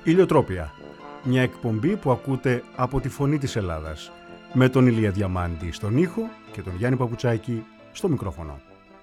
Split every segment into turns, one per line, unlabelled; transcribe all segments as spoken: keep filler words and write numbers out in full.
Ηλιοτρόπια, μια εκπομπή που ακούτε από τη Φωνή της Ελλάδας, με τον Ηλία Διαμάντη στον ήχο και τον Γιάννη Παπουτσάκη στο μικρόφωνο.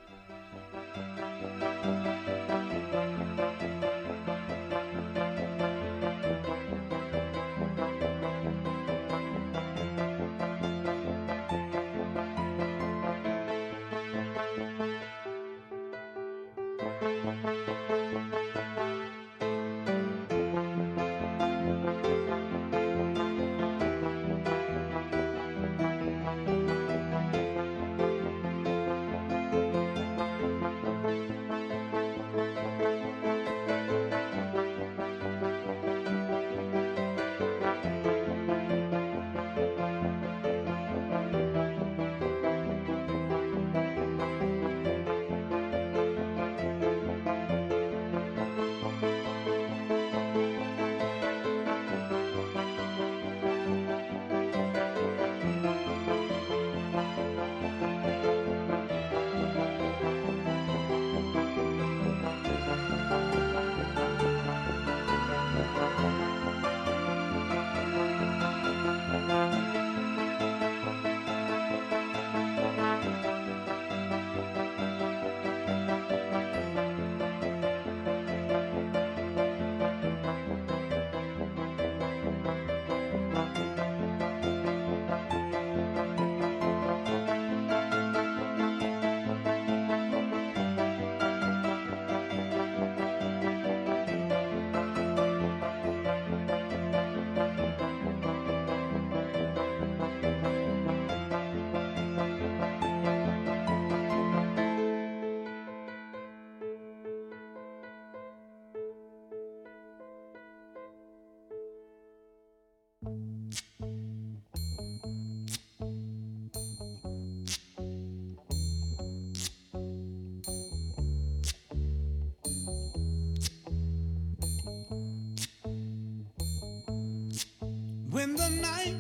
When the night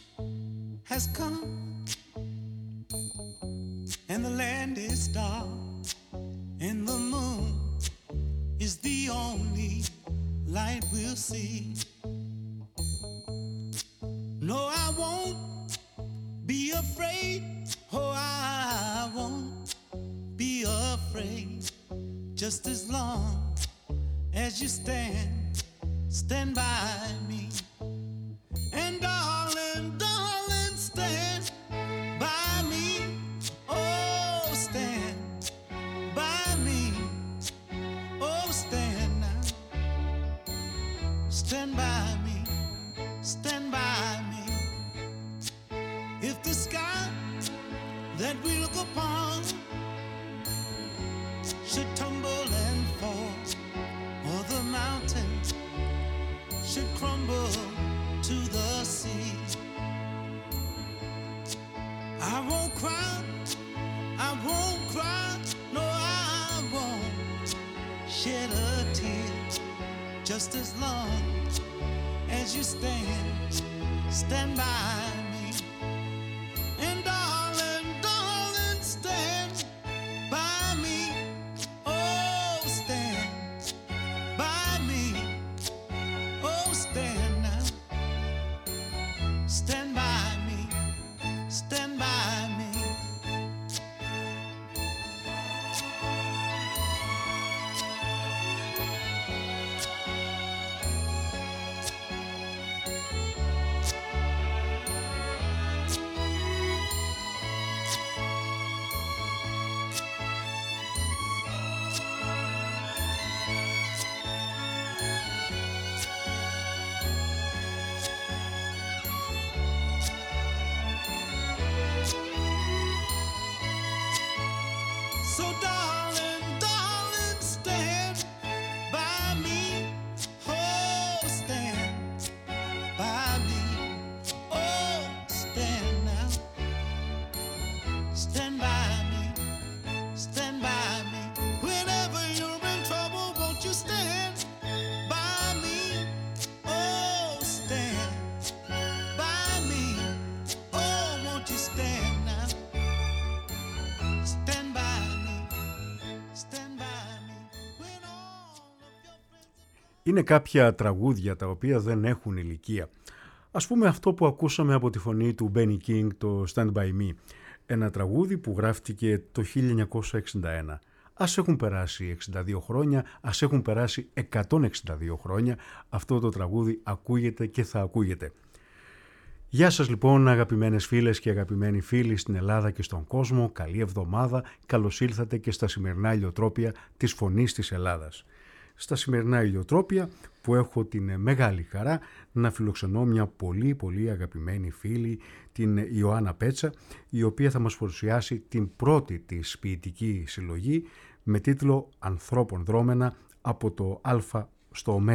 has come and the land is dark and the moon is the only light we'll see. No, I won't be afraid. Oh, I won't be afraid. Just as long as you stand, stand by me. And darling, darling, stand by me. Oh, stand by me. Oh, stand now. Stand by me. Stand by me. If the sky that we look upon should tumble and fall, or the mountains should crumble to the sea, I won't cry, I won't cry, no, I won't shed a tear. Just as long as you stand, stand by me. And darling, darling, stand by me. Oh, stand by me. Oh, stand now. Stand by me, stand by me. So darling, darling, stand by me. Oh, stand by me. Oh, stand now. Stand by me. Stand by me. Whenever you're in trouble, won't you stand by me? Oh, stand by me. Oh, won't you stand now? Stand by me. Stand by me. When all of your friends
Είναι κάποια τραγούδια τα οποία δεν έχουν ηλικία. Ας πούμε αυτό που ακούσαμε από τη φωνή του Benny King, το Stand By Me. Ένα τραγούδι που γράφτηκε το χίλια εννιακόσια εξήντα ένα. Ας έχουν περάσει εξήντα δύο χρόνια, ας έχουν περάσει εκατόν εξήντα δύο χρόνια, αυτό το τραγούδι ακούγεται και θα ακούγεται. Γεια σας λοιπόν αγαπημένες φίλες και αγαπημένοι φίλοι στην Ελλάδα και στον κόσμο, καλή εβδομάδα, καλώς ήλθατε και στα σημερινά ηλιοτρόπια της Φωνής της Ελλάδας. Στα σημερινά ηλιοτρόπια που έχω την μεγάλη χαρά να φιλοξενώ μια πολύ πολύ αγαπημένη φίλη, την Ιωάννα Πέτσα, η οποία θα μας παρουσιάσει την πρώτη της ποιητική συλλογή με τίτλο «Ανθρώπων δρόμενα από το Α στο Ω».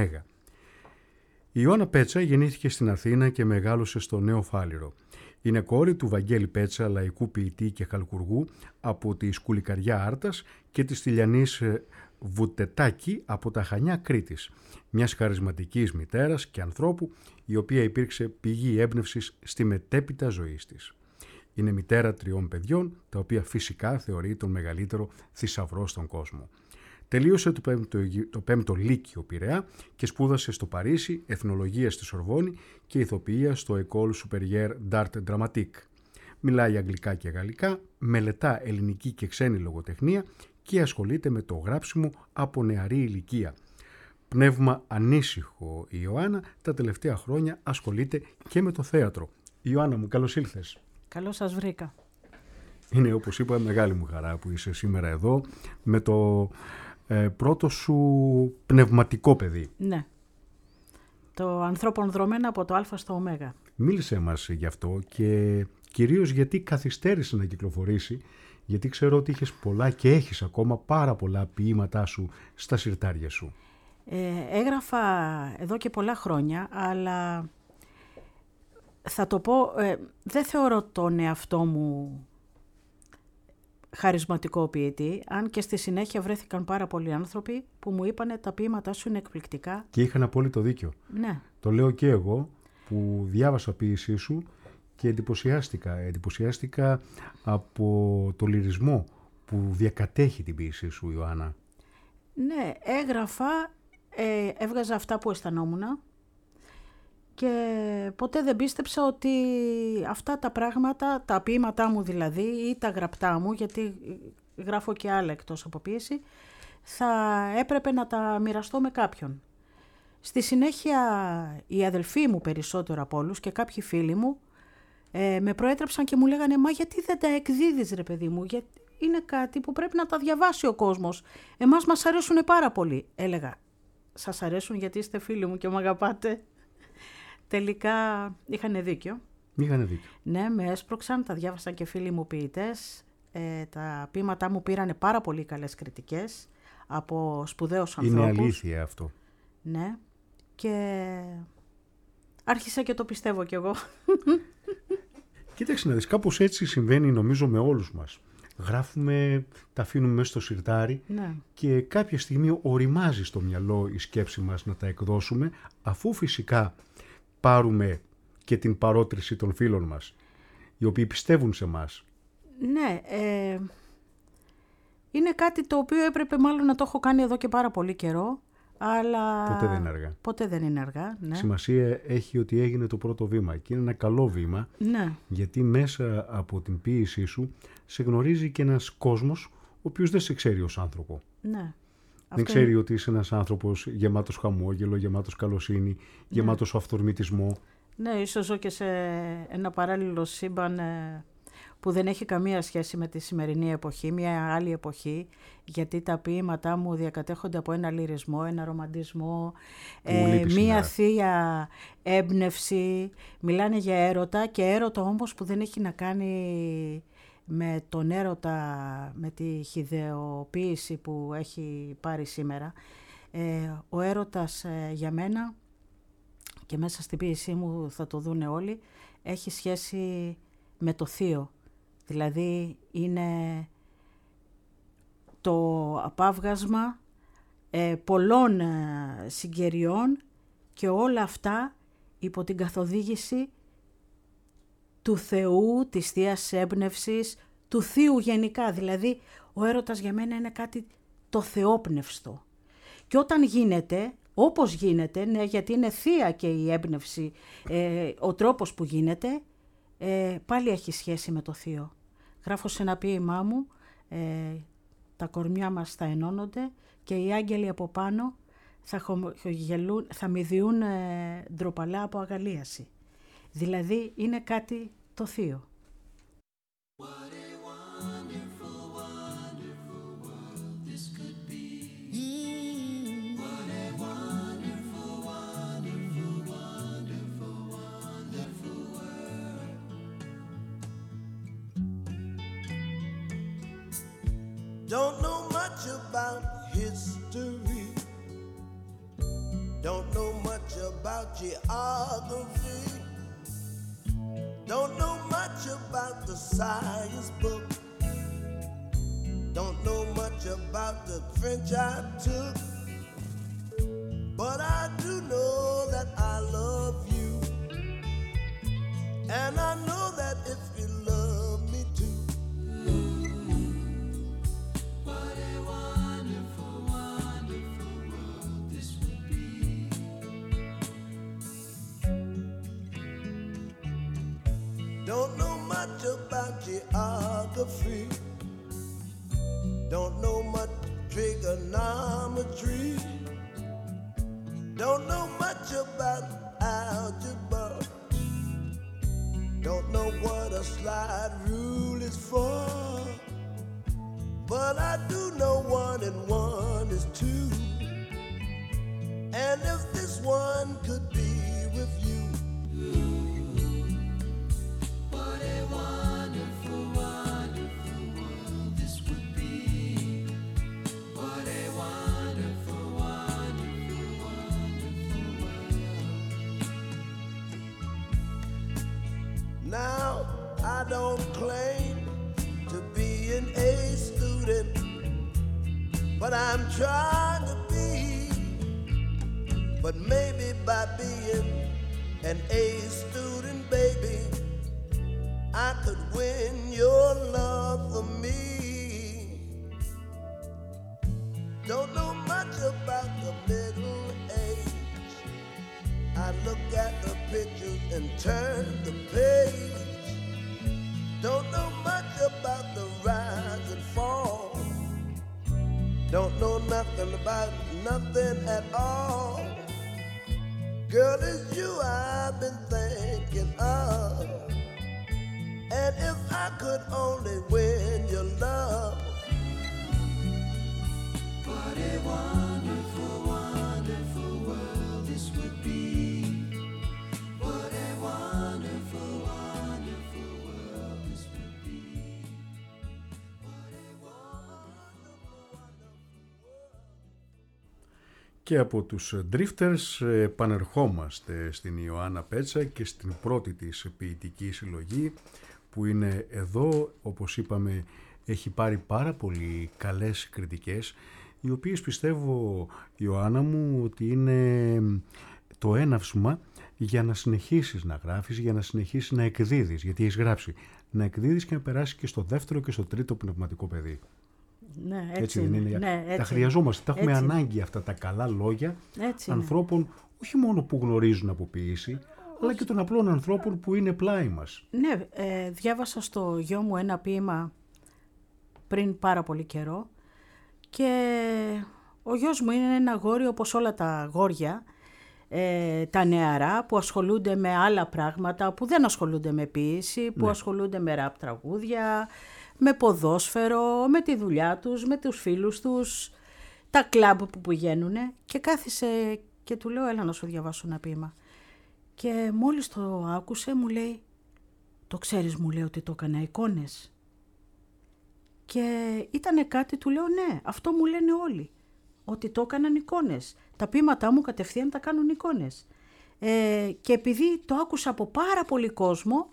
Η Ιωάννα Πέτσα γεννήθηκε στην Αθήνα και μεγάλωσε στο Νέο Φάληρο. Είναι κόρη του Βαγγέλη Πέτσα, λαϊκού ποιητή και χαλκουργού από τη Σκουλικαριά Άρτας και της Τηλιανής Βουτετάκη από τα Χανιά Κρήτης, μιας χαρισματικής μητέρας και ανθρώπου η οποία υπήρξε πηγή έμπνευσης στη μετέπειτα ζωή της. Είναι μητέρα τριών παιδιών, τα οποία φυσικά θεωρεί τον μεγαλύτερο θησαυρό στον κόσμο. Τελείωσε το πέμπτο, το πέμπτο Λύκειο Πειραιά και σπούδασε στο Παρίσι εθνολογία στη Σορβόνη και ηθοποιία στο École Supérieure d'Art Dramatique. Μιλάει αγγλικά και γαλλικά, μελετά ελληνική και ξένη λογοτεχνία και ασχολείται με το γράψιμο από νεαρή ηλικία. Πνεύμα ανήσυχο η Ιωάννα, τα τελευταία χρόνια ασχολείται και με το θέατρο. Ιωάννα μου, καλώς ήλθες.
Καλώς σας βρήκα.
Είναι, όπως είπα, μεγάλη μου χαρά που είσαι σήμερα εδώ με το ε, πρώτο σου πνευματικό παιδί.
Ναι. Το «Ανθρώπων δρομένα από το Α στο Ω».
Μίλησέ μας γι' αυτό και κυρίως γιατί καθυστέρησε να κυκλοφορήσει, γιατί ξέρω ότι είχες πολλά και έχεις ακόμα πάρα πολλά ποίηματά σου στα συρτάρια σου.
Ε, έγραφα εδώ και πολλά χρόνια, αλλά θα το πω, ε, δεν θεωρώ τον εαυτό μου χαρισματικό ποιητή, αν και στη συνέχεια βρέθηκαν πάρα πολλοί άνθρωποι που μου είπανε τα ποίηματά σου είναι εκπληκτικά.
Και είχαν απόλυτο δίκιο.
Ναι.
Το λέω και εγώ που διάβασα ποίησή σου και εντυπωσιάστηκα. Εντυπωσιάστηκα από το λυρισμό που διακατέχει την ποίησή σου, Ιωάννα.
Ναι, έγραφα, ε, έβγαζα αυτά που αισθανόμουν και ποτέ δεν πίστεψα ότι αυτά τα πράγματα, τα ποίηματά μου δηλαδή ή τα γραπτά μου, γιατί γράφω και άλλα εκτός από ποίηση, θα έπρεπε να τα μοιραστώ με κάποιον. Στη συνέχεια οι αδελφοί μου περισσότερο από όλους και κάποιοι φίλοι μου ε, με προέτρεψαν και μου λέγανε «Μα γιατί δεν τα εκδίδεις ρε παιδί μου, γιατί είναι κάτι που πρέπει να τα διαβάσει ο κόσμος. Εμάς μας αρέσουν πάρα πολύ». Έλεγα «Σας αρέσουν γιατί είστε φίλοι μου και με αγαπάτε». Τελικά είχανε δίκιο.
Είχανε δίκιο.
Ναι, με έσπρωξαν, τα διάβασαν και φίλοι μου ποιητές. Ε, τα ποίηματά μου πήρανε πάρα πολύ καλές κριτικές από σπουδαίους ανθρώπους.
Είναι αλήθεια αυτό.
Ναι, και άρχισα και το πιστεύω κι εγώ.
Κοίταξε να δεις, κάπως έτσι συμβαίνει νομίζω με όλους μας. Γράφουμε, τα αφήνουμε μέσα στο συρτάρι
Ναι.
και κάποια στιγμή οριμάζει στο μυαλό η σκέψη μας να τα εκδώσουμε, αφού φυσικά πάρουμε και την παρότριση των φίλων μας, οι οποίοι πιστεύουν σε μας.
Ναι, ε, είναι κάτι το οποίο έπρεπε μάλλον να το έχω κάνει εδώ και πάρα πολύ καιρό, αλλά
Ποτέ δεν είναι αργά.
Ποτέ δεν είναι αργά, ναι.
Σημασία έχει ότι έγινε το πρώτο βήμα και είναι ένα καλό βήμα,
Ναι.
γιατί μέσα από την ποίησή σου σε γνωρίζει και ένας κόσμος ο οποίος δεν σε ξέρει ως άνθρωπο.
Ναι.
Δεν
Αυτό
ξέρει
είναι...
ότι είσαι ένας άνθρωπος γεμάτος χαμόγελο, γεμάτος καλοσύνη, ναι. γεμάτος αυθορμητισμό.
Ναι, ίσως ζω και σε ένα παράλληλο σύμπαν που δεν έχει καμία σχέση με τη σημερινή εποχή, μια άλλη εποχή, γιατί τα ποίηματά μου διακατέχονται από ένα λυρισμό, ένα ρομαντισμό, ε, μια θεία έμπνευση, μιλάνε για έρωτα και έρωτα όμως που δεν έχει να κάνει με τον έρωτα, με τη χυδαιοποίηση που έχει πάρει σήμερα. Ε, ο έρωτας ε, για μένα, και μέσα στην ποίησή μου θα το δούνε όλοι, έχει σχέση με το θείο. Δηλαδή είναι το απάβγασμα ε, πολλών ε, συγκαιριών και όλα αυτά υπό την καθοδήγηση του Θεού, της Θείας Έμπνευσης, του Θείου γενικά. Δηλαδή ο έρωτας για μένα είναι κάτι το θεόπνευστο. Και όταν γίνεται, όπως γίνεται, ναι, γιατί είναι θεία και η έμπνευση, ε, ο τρόπος που γίνεται, ε, πάλι έχει σχέση με το θείο. Γράφω σε ένα ποίημά μου, ε, τα κορμιά μας θα ενώνονται και οι άγγελοι από πάνω θα, χογελούν, θα μηδιούν ε, ντροπαλά από αγαλίαση. Δηλαδή είναι κάτι το θείο.
Don't know much about history. Don't know much about geography. Don't know much about the science book. Don't know much about the French I took. But I do know that I love you. And I know that if you love me too. Don't know much about geography. Don't know much trigonometry. Don't know much about algebra. Don't know what a slide rule is for. But I do know one and one is two. And if this one could be with you, now, I don't claim to be an A student, but I'm trying to be. But maybe by being an A student, baby, I could win your love for me. Don't know much about the middle age. I look at the pictures and turn the page. Don't know much about the rise and fall. Don't know nothing about nothing at all. Girl, it's you I've been thinking of. And if I could only win your love. What a wonderful, wonderful world this would be. What a wonderful, wonderful world this would be. What a wonderful, wonderful world.
Και από τους Drifters επανερχόμαστε στην Ιωάννα Πέτσα και στην πρώτη της ποιητική συλλογή που είναι εδώ, όπως είπαμε, έχει πάρει πάρα πολύ καλές κριτικές, οι οποίες πιστεύω, Ιωάννα μου, ότι είναι το έναυσμα για να συνεχίσεις να γράφεις, για να συνεχίσεις να εκδίδεις, γιατί έχεις γράψει, να εκδίδεις και να περάσεις και στο δεύτερο και στο τρίτο πνευματικό παιδί.
Ναι, έτσι,
έτσι
είναι.
δεν είναι.
Ναι, έτσι.
Τα χρειαζόμαστε, τα έχουμε
έτσι.
ανάγκη αυτά τα καλά λόγια
έτσι
ανθρώπων, είναι. Όχι μόνο που γνωρίζουν από ποίηση, αλλά και των απλών ανθρώπων που είναι πλάι μας.
Ναι, ε, διάβασα στο γιο μου ένα ποίημα πριν πάρα πολύ καιρό και ο γιος μου είναι ένα αγόρι όπως όλα τα αγόρια, ε, τα νεαρά που ασχολούνται με άλλα πράγματα, που δεν ασχολούνται με ποίηση, που ναι. ασχολούνται με ραπ τραγούδια, με ποδόσφαιρο, με τη δουλειά τους, με τους φίλους τους, τα κλαμπ που πηγαίνουν, και κάθισε και του λέω έλα να σου διαβάσω ένα ποίημα. Και μόλις το άκουσε μου λέει, το ξέρεις, μου λέει, ότι το έκανα εικόνες. Και ήτανε κάτι, του λέω ναι, αυτό μου λένε όλοι, ότι το έκαναν εικόνες. Τα ποίηματά μου κατευθείαν τα κάνουν εικόνες. Ε, και επειδή το άκουσα από πάρα πολύ κόσμο,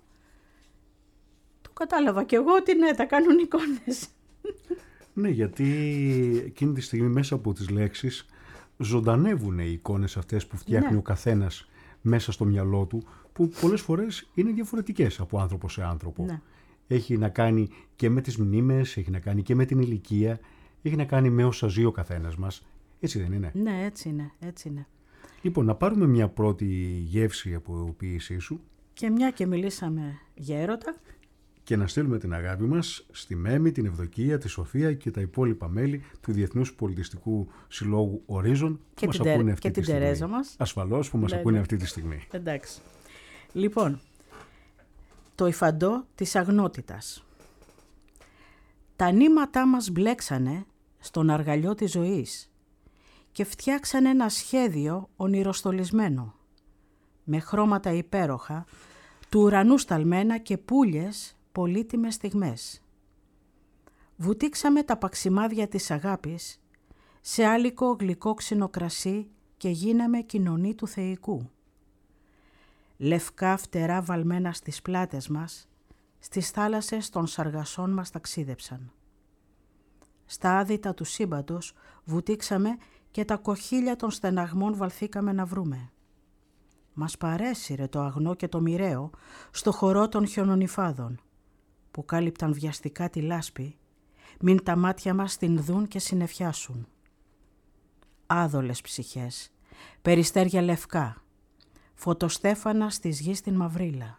το κατάλαβα κι εγώ ότι ναι, τα κάνουν εικόνες.
Ναι, γιατί εκείνη τη στιγμή μέσα από τις λέξεις ζωντανεύουν οι εικόνες αυτές που φτιάχνει ναι. ο καθένας μέσα στο μυαλό του, που πολλές φορές είναι διαφορετικές από άνθρωπο σε άνθρωπο. Ναι. Έχει να κάνει και με τις μνήμες, έχει να κάνει και με την ηλικία, έχει να κάνει με όσα ζει ο καθένας μας, Έτσι δεν είναι?
Ναι, έτσι είναι, έτσι είναι.
Λοιπόν, να πάρουμε μια πρώτη γεύση από ποίησή σου
Και μια και μιλήσαμε για έρωτα,
και να στείλουμε την αγάπη μας στη Μέμη, την Ευδοκία, τη Σοφία και τα υπόλοιπα μέλη του Διεθνούς Πολιτιστικού Συλλόγου Ορίζον που
και
μας
την, Τε-
ακούνε αυτή
και
τη
την
στιγμή.
Τερέζα μας.
Ασφαλώς που μας
Ναι,
ακούνε
ναι.
αυτή τη στιγμή.
Εντάξει. Λοιπόν, το υφαντό της αγνότητας. Τα νήματά μας μπλέξανε στον αργαλιό της ζωής και φτιάξανε ένα σχέδιο ονειροστολισμένο, με χρώματα υπέροχα, του ουρανού σταλμένα και πουλιες πολύτιμες στιγμές. Βουτήξαμε τα παξιμάδια της αγάπης σε άλικο γλυκό ξινοκρασί και γίναμε κοινωνή του θεϊκού. Λευκά φτερά βαλμένα στις πλάτες μας, στις θάλασσες των σαργασών μας ταξίδεψαν. Στα άδυτα του σύμπαντος βουτήξαμε και τα κοχύλια των στεναγμών βαλθήκαμε να βρούμε. Μας παρέσυρε το αγνό και το μοιραίο στο χορό των χιονονυφάδων, που κάλυπταν βιαστικά τη λάσπη, μην τα μάτια μας την δουν και συννεφιάσουν. Άδολες ψυχές, περιστέρια λευκά, φωτοστέφανα στις γης την μαυρίλα.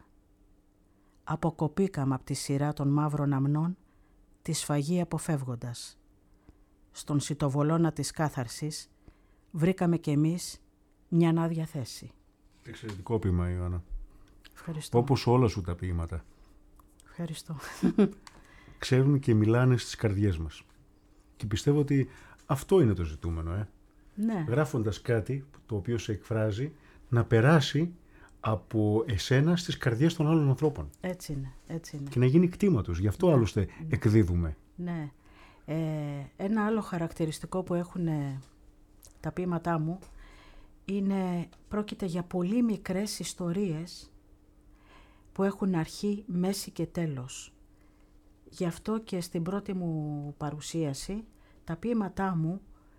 Αποκοπήκαμε από τη σειρά των μαύρων αμνών, τη σφαγή αποφεύγοντας. Στον σιτοβολώνα της κάθαρσης βρήκαμε κι εμείς μια άδεια θέση.
Εξαιρετικό ποίημα, Ιωάννα.
Ευχαριστώ.
Όπως όλα σου τα ποίηματα.
Ευχαριστώ.
Ξέρουν και μιλάνε στις καρδιές μας. Και πιστεύω ότι αυτό είναι το ζητούμενο, ε.
Ναι.
Γράφοντας κάτι το οποίο σε εκφράζει, να περάσει από εσένα στις καρδιές των άλλων ανθρώπων.
Έτσι είναι, έτσι είναι.
Και να γίνει κτήμα τους. Γι' αυτό άλλωστε εκδίδουμε.
Ναι. Ε, ένα άλλο χαρακτηριστικό που έχουν ε, τα ποίηματά μου είναι, πρόκειται για πολύ μικρές ιστορίες που έχουν αρχή, μέση και τέλος. Γι' αυτό και στην πρώτη μου παρουσίαση τα ποίηματά μου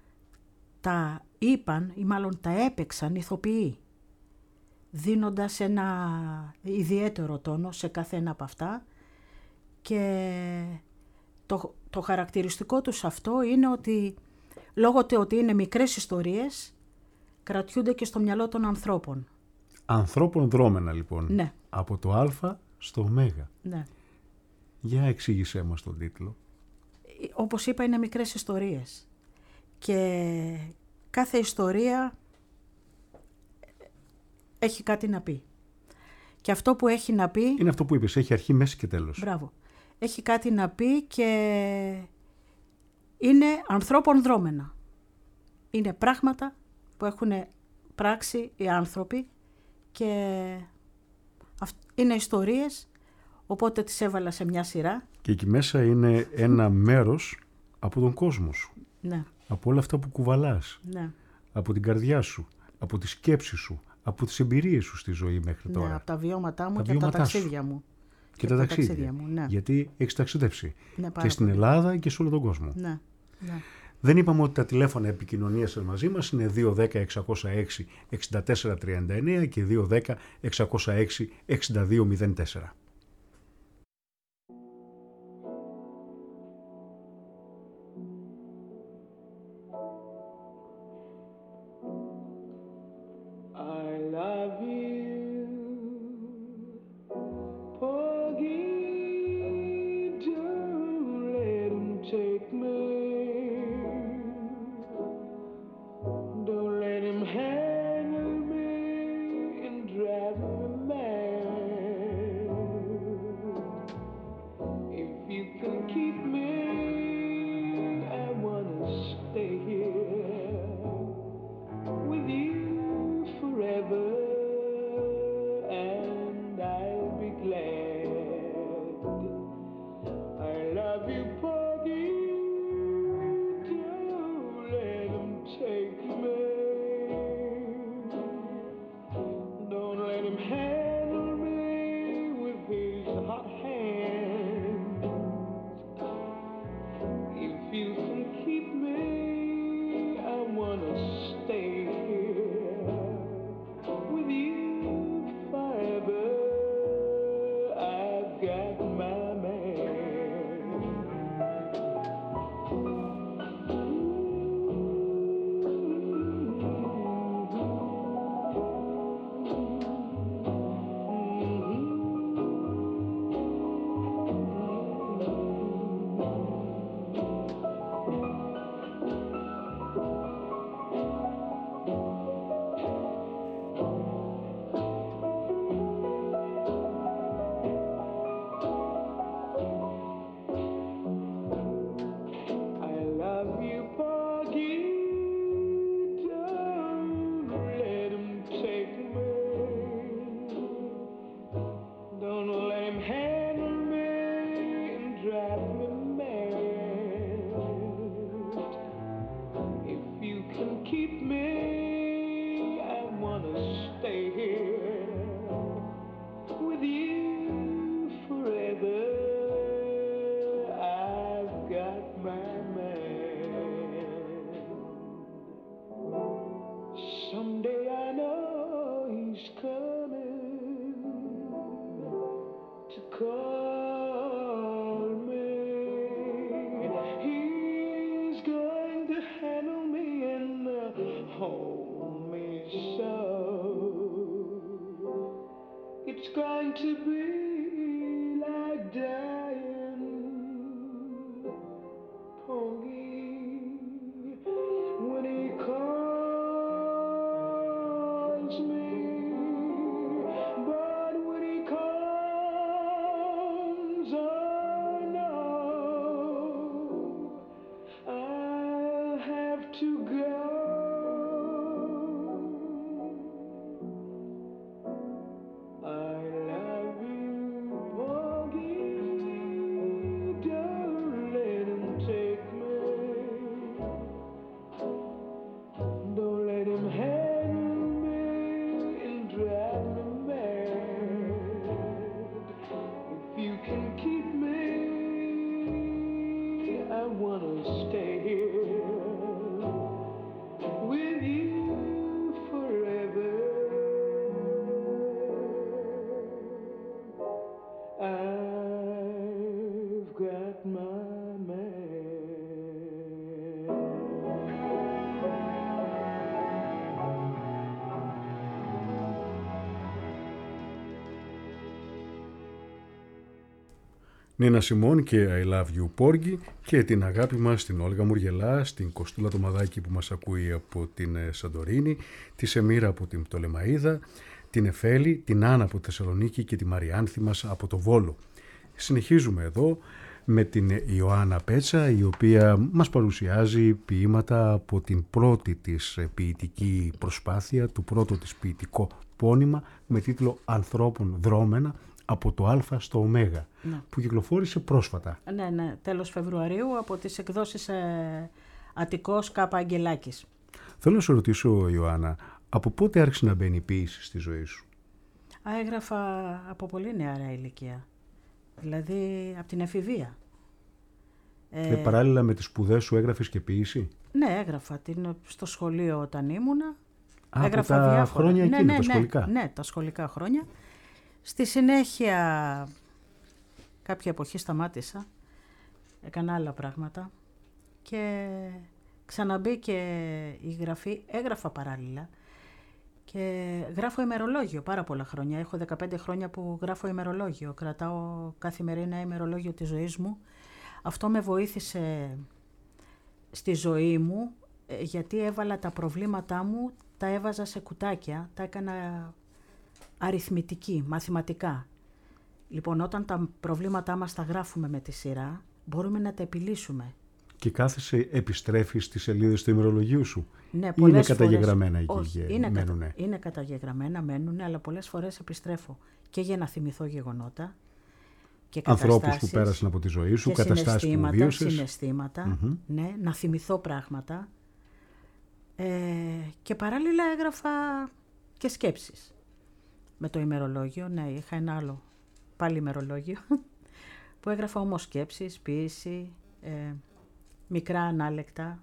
τα είπαν ή μάλλον τα έπαιξαν ηθοποιοί, δίνοντας ένα ιδιαίτερο τόνο σε κάθε ένα από αυτά, και το, το χαρακτηριστικό τους αυτό είναι ότι λόγω του ότι είναι μικρές ιστορίες κρατιούνται και στο μυαλό των ανθρώπων.
Ανθρώπων δρόμενα λοιπόν.
Ναι.
Από το Α στο Ω.
Ναι.
Για εξήγησέ μας τον τίτλο.
Όπως είπα, είναι μικρές ιστορίες και κάθε ιστορία έχει κάτι να πει. Και αυτό που έχει να πει...
Είναι αυτό που είπες, έχει αρχή, μέση και τέλος.
Μπράβο. Έχει κάτι να πει και είναι ανθρώπων δρόμενα. Είναι πράγματα που έχουν πράξει οι άνθρωποι και είναι ιστορίες, οπότε τις έβαλα σε μια σειρά.
Και εκεί μέσα είναι ένα μέρος από τον κόσμο σου.
Ναι.
Από όλα αυτά που κουβαλάς.
Ναι.
Από την καρδιά σου. Από τη σκέψη σου. Από τις εμπειρίες σου στη ζωή μέχρι τώρα.
Ναι, από τα βιώματά μου
τα
και από τα
βιώματά
ταξίδια
σου.
μου.
Και,
και
τα,
τα
ταξίδια.
ταξίδια μου, ναι.
Γιατί έχεις ταξιδέψει.
Ναι, πάρα
και στην
πολύ.
Ελλάδα και σε όλο τον κόσμο.
Ναι. Ναι.
Δεν είπαμε ότι τα τηλέφωνα επικοινωνίας σας μαζί μας είναι δύο ένα μηδέν εξακόσια έξι εξήντα τέσσερα τριάντα εννέα και δύο ένα μηδέν εξακόσια έξι εξήντα δύο μηδέν τέσσερα.
Forever. he's coming to call me. He's going to handle me and hold me so. It's going to be like dying, Pongy, when he calls me. But when he comes, I know I'll have to go. I love you, Pongy. Don't let him take me. Don't let him handle me and drive me mad. If you can keep me, I wanna stay here with you forever. I've got my man.
Νίνα Σιμών και I Love You Porgy, και την αγάπη μας στην Όλγα Μουργελά, στην Κωστούλα το Μαδάκι που μας ακούει από την Σαντορίνη, τη Σεμίρα από την Πτολεμαΐδα, την Εφέλη, την Άννα από τη Θεσσαλονίκη και τη Μαριάνθη μας από το Βόλο. Συνεχίζουμε εδώ με την Ιωάννα Πέτσα, η οποία μας παρουσιάζει ποίηματα από την πρώτη της ποιητική προσπάθεια, του πρώτου της ποιητικό πόνημα με τίτλο «Ανθρώπων δρόμενα από το Α στο Ω», ναι, που κυκλοφόρησε πρόσφατα.
Ναι, ναι, τέλος Φεβρουαρίου από τις εκδόσεις ε, Αττικός Κάπα Αγγελάκης.
Θέλω να σε ρωτήσω, Ιωάννα, από πότε άρχισε να μπαίνει η ποίηση στη ζωή σου?
Α, έγραφα από πολύ νεαρά ηλικία, δηλαδή από την εφηβεία.
Και ε, παράλληλα με τις σπουδές σου έγραφες και ποίηση?
Ναι, έγραφα την, στο σχολείο όταν ήμουνα.
Α,
έγραφα
από τα
διάφορα.
χρόνια εκείνα,
ναι, ναι,
τα σχολικά.
Ναι, ναι, τα σχολικά χρόνια. Στη συνέχεια κάποια εποχή σταμάτησα, έκανα άλλα πράγματα και ξαναμπήκε η γραφή, έγραφα παράλληλα και γράφω ημερολόγιο πάρα πολλά χρόνια. Έχω δεκαπέντε χρόνια που γράφω ημερολόγιο, κρατάω καθημερινά ημερολόγιο της ζωής μου. Αυτό με βοήθησε στη ζωή μου, γιατί έβαλα τα προβλήματά μου, τα έβαζα σε κουτάκια, τα έκανα αριθμητική, μαθηματικά. Λοιπόν, όταν τα προβλήματά μας τα γράφουμε με τη σειρά, μπορούμε να τα επιλύσουμε.
Και κάθεσαι, επιστρέφεις στις σελίδες του ημερολογίου σου?
Ναι,
ή
πολλές
είναι καταγεγραμμένα
φορές,
εκεί?
όχι, είναι,
μένουνε.
κατα, είναι καταγεγραμμένα, μένουν, αλλά πολλές φορές επιστρέφω και για να θυμηθώ γεγονότα και
ανθρώπους που πέρασαν από τη ζωή σου, καταστάσεις που βίωσες.
Συναισθήματα, mm-hmm. ναι, να θυμηθώ πράγματα. Ε, και παράλληλα έγραφα και σκέψεις με το ημερολόγιο. Ναι, είχα ένα άλλο πάλι ημερολόγιο που έγραφα όμως σκέψεις, ποίηση, ε, μικρά ανάλεκτα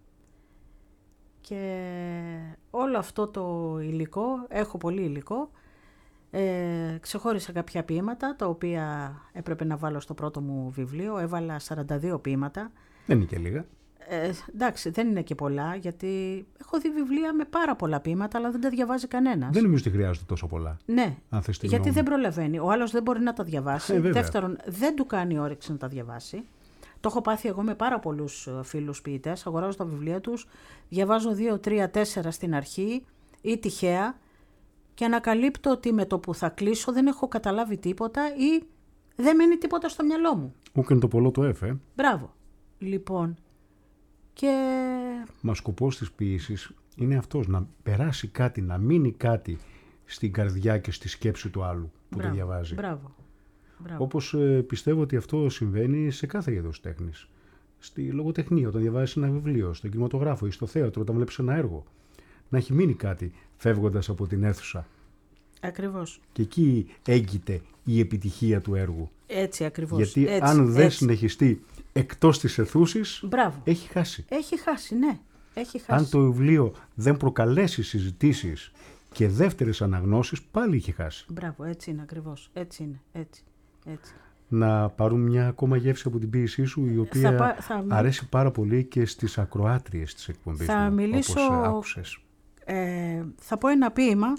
και όλο αυτό το υλικό, έχω πολύ υλικό, ε, ξεχώρισα κάποια ποίηματα τα οποία έπρεπε να βάλω στο πρώτο μου βιβλίο, έβαλα σαράντα δύο ποίηματα.
Δεν είναι και λίγα.
Ε, εντάξει, δεν είναι και πολλά, γιατί έχω δει βιβλία με πάρα πολλά ποίηματα, αλλά δεν τα διαβάζει κανένας.
Δεν νομίζω ότι χρειάζεται τόσο πολλά.
Ναι,
αν θες τη
γιατί
γνώμη.
δεν προλαβαίνει. Ο άλλος δεν μπορεί να τα διαβάσει.
Ε,
Δεύτερον, δεν του κάνει όρεξη να τα διαβάσει. Το έχω πάθει εγώ με πάρα πολλούς φίλους ποιητές. Αγοράζω τα βιβλία τους, διαβάζω δύο, τρία, τέσσερα στην αρχή ή τυχαία και ανακαλύπτω ότι με το που θα κλείσω δεν έχω καταλάβει τίποτα ή δεν μένει τίποτα στο μυαλό μου.
Ούκεν το πολλό το έφε.
Μπράβο. Λοιπόν, και...
Μα σκοπός της ποίησης είναι αυτός, να περάσει κάτι, να μείνει κάτι στην καρδιά και στη σκέψη του άλλου που
μπράβο,
το διαβάζει.
Μπράβο. Μπράβο.
Όπως ε, πιστεύω ότι αυτό συμβαίνει σε κάθε είδος τέχνης. Στη λογοτεχνία, όταν διαβάζεις ένα βιβλίο, στον κινηματογράφο ή στο θέατρο, όταν βλέπεις ένα έργο. Να έχει μείνει κάτι φεύγοντας από την αίθουσα.
Ακριβώς.
Και εκεί έγκυται η επιτυχία του έργου.
Έτσι ακριβώς.
Γιατί
έτσι,
αν δεν
έτσι.
συνεχιστεί εκτός της αιθούσης,
μπράβο.
έχει χάσει.
Έχει χάσει, ναι. Έχει χάσει.
Αν το βιβλίο δεν προκαλέσει συζητήσεις και δεύτερες αναγνώσεις πάλι είχε χάσει.
Μπράβο, έτσι είναι ακριβώς. Έτσι είναι, έτσι, έτσι.
Να πάρουν μια ακόμα γεύση από την ποίησή σου, η οποία
θα, θα,
αρέσει πάρα πολύ και στις ακροάτριες της εκπομπής
θα
μου,
μιλήσω,
όπως άκουσες.
Ε, θα πω ένα ποίημα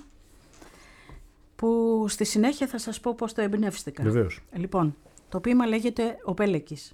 που στη συνέχεια θα σας πω πώς το εμπνεύστηκα.
Βεβαίως.
Λοιπόν, το ποίημα λέγεται «Ο Πέλεκης».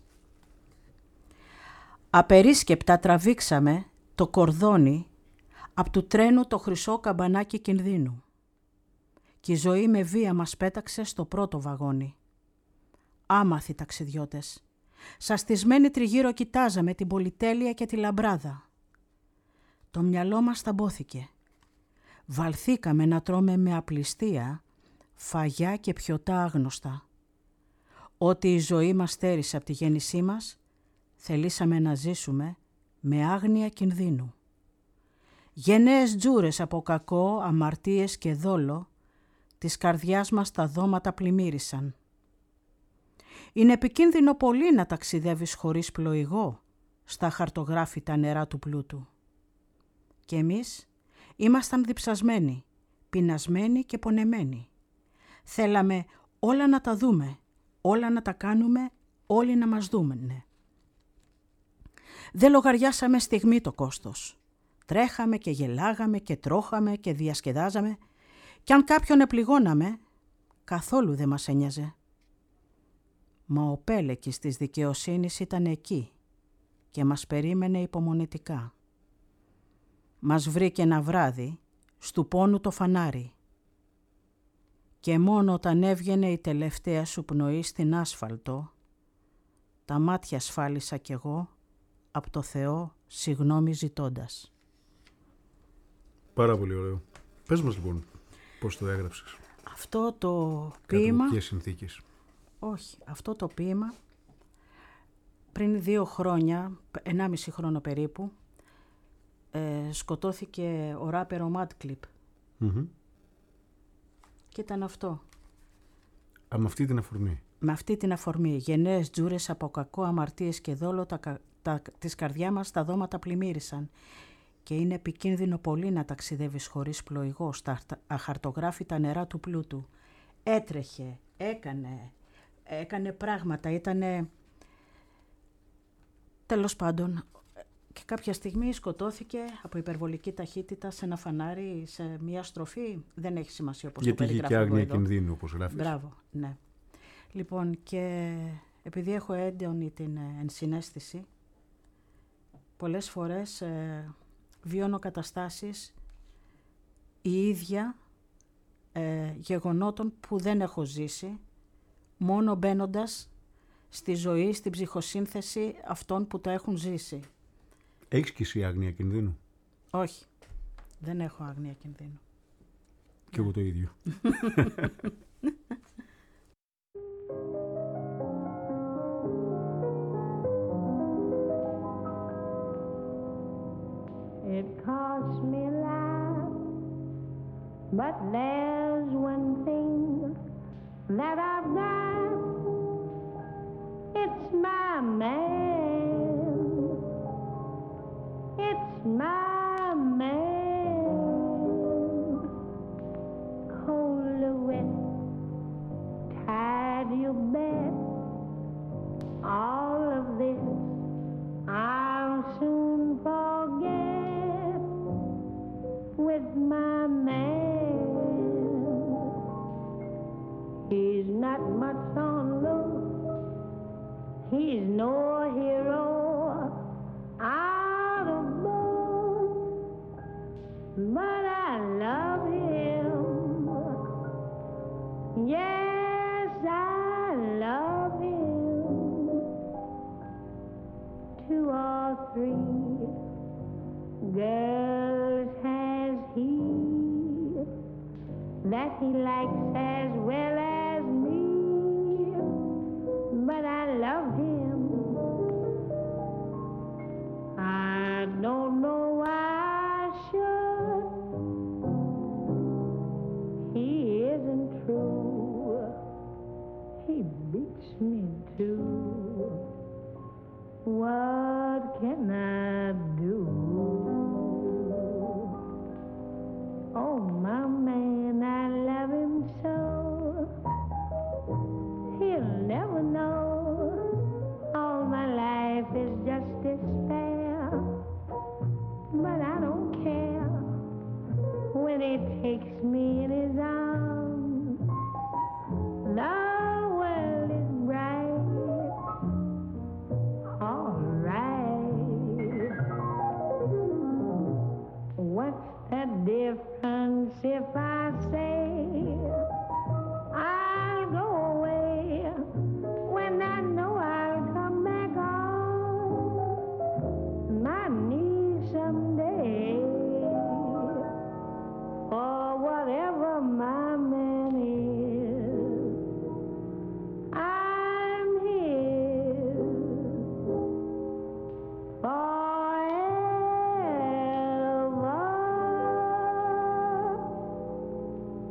Απερίσκεπτα τραβήξαμε το κορδόνι απ' του τρένου το χρυσό καμπανάκι κινδύνου και η ζωή με βία μας πέταξε στο πρώτο βαγόνι. Άμαθοι ταξιδιώτες, σαστισμένοι τριγύρω κοιτάζαμε την πολυτέλεια και τη λαμπράδα. Το μυαλό μας ταμπόθηκε. Βαλθήκαμε να τρώμε με απληστία φαγιά και πιωτά άγνωστα. Ό,τι η ζωή μας στέρισε από τη γέννησή μας, θελήσαμε να ζήσουμε με άγνοια κινδύνου. Γενναίες τζούρες από κακό, αμαρτίες και δόλο, της καρδιάς μας τα δώματα πλημμύρισαν. Είναι επικίνδυνο πολύ να ταξιδεύεις χωρίς πλοηγό στα χαρτογράφητα νερά του πλούτου. Και εμείς ήμασταν διψασμένοι, πεινασμένοι και πονεμένοι. Θέλαμε όλα να τα δούμε, όλα να τα κάνουμε, όλοι να μας δούμε. Ναι. Δεν λογαριάσαμε στιγμή το κόστος. Τρέχαμε και γελάγαμε και τρώχαμε και διασκεδάζαμε κι αν κάποιον επληγώναμε, καθόλου δεν μας ένοιαζε. Μα ο Πέλεκης της δικαιοσύνης ήταν εκεί και μας περίμενε υπομονετικά. Μας βρήκε ένα βράδυ, στου πόνου το φανάρι και μόνο όταν έβγαινε η τελευταία σου πνοή στην άσφαλτο, τα μάτια σφάλισα κι εγώ από το Θεό συγγνώμη ζητώντας.
Πάρα πολύ ωραίο. Πες μας λοιπόν πώς το έγραψες.
Αυτό το ποίημα...
Κάτω ποιες συνθήκες.
Όχι, αυτό το ποίημα πριν δύο χρόνια, ενάμιση χρόνο περίπου, ε, σκοτώθηκε ο ράπερ ο Madclip.
Mm-hmm.
Και ήταν αυτό.
Α, με αυτή την αφορμή.
Με αυτή την αφορμή. Γενναίες τζούρες από κακό, αμαρτίες και δόλο, τα, τα, της καρδιά μας τα δώματα πλημμύρισαν. Και είναι επικίνδυνο πολύ να ταξιδεύεις χωρίς πλοηγό στα αχαρτογράφητα νερά του πλούτου. Έτρεχε, έκανε, έκανε πράγματα, ήτανε... Τέλος πάντων, και κάποια στιγμή σκοτώθηκε από υπερβολική ταχύτητα σε ένα φανάρι, σε μια στροφή. Δεν έχει σημασία όπως
γιατί
το περιγράφω.
Γιατί είχε και άγνοια
εδώ.
κινδύνου, όπως γράφεις.
Μπράβο, ναι. Λοιπόν, και επειδή έχω έντονη την ενσυναίσθηση, πολλές φορές ε, βιώνω καταστάσεις η ίδια ε, γεγονότων που δεν έχω ζήσει, μόνο μπαίνοντας στη ζωή, στην ψυχοσύνθεση αυτών που τα έχουν ζήσει.
Έχεις και εσύ άγνοια κινδύνου?
Όχι, δεν έχω άγνοια κινδύνου.
Και εγώ το ίδιο.
It costs me a lot, but there's one thing that I've got. It's my man. It's my man. Cold or wet, tired you bet. All of this I'll soon forget with my man. He's not much on look. He's no hero out of book, but I love him. Yes, I love him. Two or three girls has he that he likes as well as me, but I love him. I don't know why I should. He isn't true. He beats me too. What can I do? Oh, my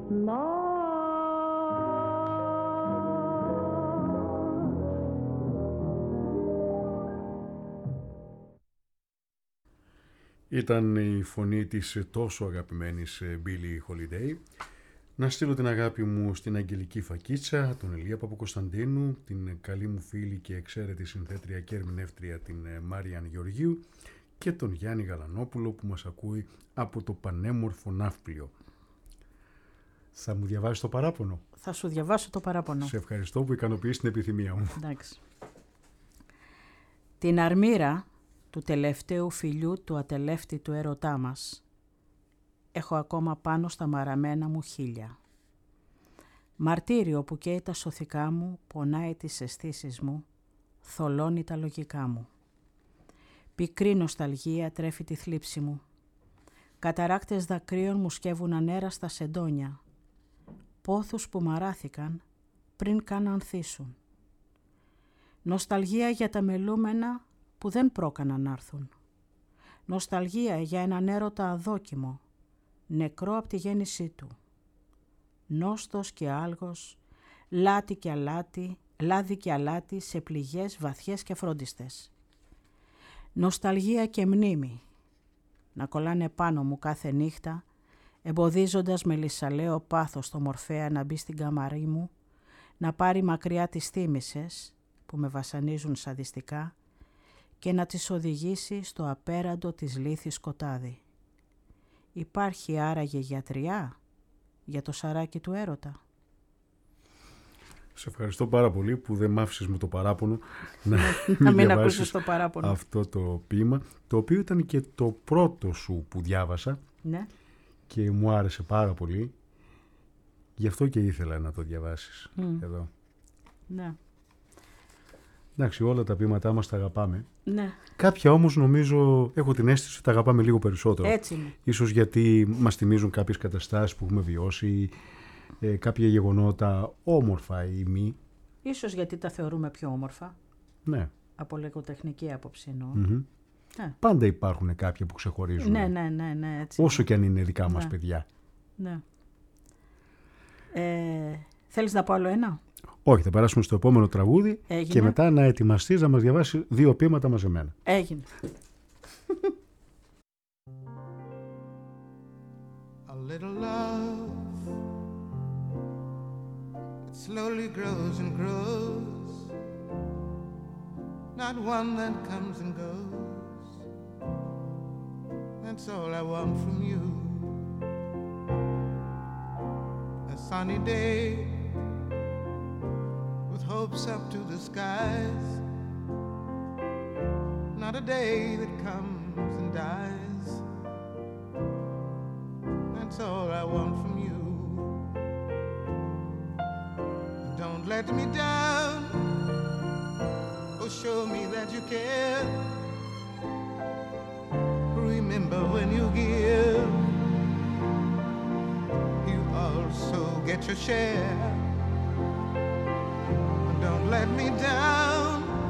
more.
Ήταν η φωνή της τόσο αγαπημένης Billie Holiday. Να στείλω την αγάπη μου στην Αγγελική Φακίτσα, τον Ηλία Παπακοσταντίνου, την καλή μου φίλη και εξαίρετη συνθέτρια και ερμηνεύτρια την Μάριαν Γεωργίου και τον Γιάννη Γαλανόπουλο που μας ακούει από το πανέμορφο Ναύπλιο. Θα μου διαβάσεις το παράπονο?
Θα σου διαβάσω το παράπονο.
Σε ευχαριστώ που ικανοποιείς την επιθυμία μου.
Εντάξει. Την αρμήρα του τελευταίου φιλιού του ατελεύτητου έρωτά μας έχω ακόμα πάνω στα μαραμένα μου χείλια. Μαρτύριο που καίει τα σωθικά μου, πονάει τις αισθήσεις μου, θολώνει τα λογικά μου. Πικρή νοσταλγία τρέφει τη θλίψη μου. Καταράκτες δακρύων μου σκεύουν ανέραστα σεντόνια, πόθους που μαράθηκαν πριν καν ανθίσουν. Νοσταλγία για τα μελούμενα που δεν πρόκαναν να έρθουν. Νοσταλγία για έναν έρωτα αδόκιμο, νεκρό από τη γέννησή του. Νόστος και άλγος, λάτι και αλάτι, λάδι και αλάτι σε πληγές βαθιές και φρόντιστες. Νοσταλγία και μνήμη, να κολλάνε πάνω μου κάθε νύχτα, εμποδίζοντας με λυσαλαίο πάθος το Μορφέα να μπει στην καμαρή μου, να πάρει μακριά τις θύμησες που με βασανίζουν σαδιστικά και να τις οδηγήσει στο απέραντο της λύθης σκοτάδι. Υπάρχει άραγε γιατριά για το σαράκι του έρωτα?
Σε ευχαριστώ πάρα πολύ που δεν μ' άφησες με το παράπονο να,
να μην ακούσεις το παράπονο.
Αυτό το ποίημα, το οποίο ήταν και το πρώτο σου που διάβασα,
ναι,
και μου άρεσε πάρα πολύ. Γι' αυτό και ήθελα να το διαβάσεις
mm.
εδώ.
Ναι.
Εντάξει, όλα τα ποίηματά μας τα αγαπάμε.
Ναι.
Κάποια όμως νομίζω, έχω την αίσθηση ότι τα αγαπάμε λίγο περισσότερο.
Έτσι είναι.
Ίσως γιατί μας θυμίζουν κάποιες καταστάσεις που έχουμε βιώσει, ε, κάποια γεγονότα όμορφα ή μη.
Ίσως γιατί τα θεωρούμε πιο όμορφα.
Ναι.
Από λογοτεχνική άποψη εννοώ.
Mm-hmm.
Ναι.
Πάντα υπάρχουν κάποια που ξεχωρίζουν.
Ναι, ναι, ναι, ναι, έτσι.
Όσο και αν είναι δικά μας
ναι.
παιδιά.
Ναι. Ε, θέλεις να πω άλλο ένα?
Όχι, θα περάσουμε στο επόμενο τραγούδι.
Έγινε.
Και μετά να ετοιμαστείς να μας διαβάσει δύο ποίηματα μαζεμένα.
Έγινε.
A little love, it slowly grows and grows, not one that comes and goes. That's all I want from you. A sunny day with hopes up to the skies, not a day that comes and dies. That's all I want from you. Don't let me down, oh show me that you care. Remember when you give, you also get your share. Don't let me down,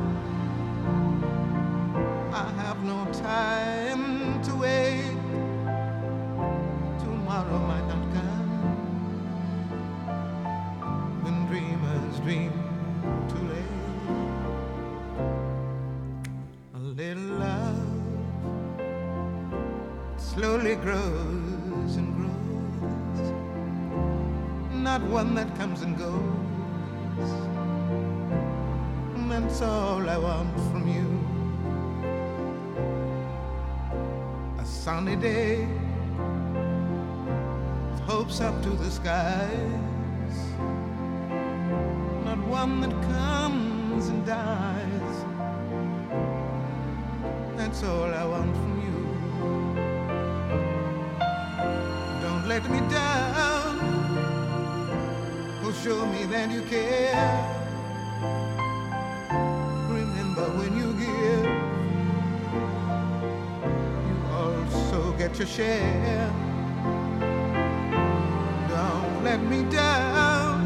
I have no time to wait. Tomorrow might not come, when dreamers dream too late. A little love slowly grows and grows, not one that comes and goes. That's all I want from you. A sunny day, with hopes up to the skies, not one that comes and dies. That's all I want from you. Don't let me down, oh show me that you care. When you give, you also get your share. Don't let me down,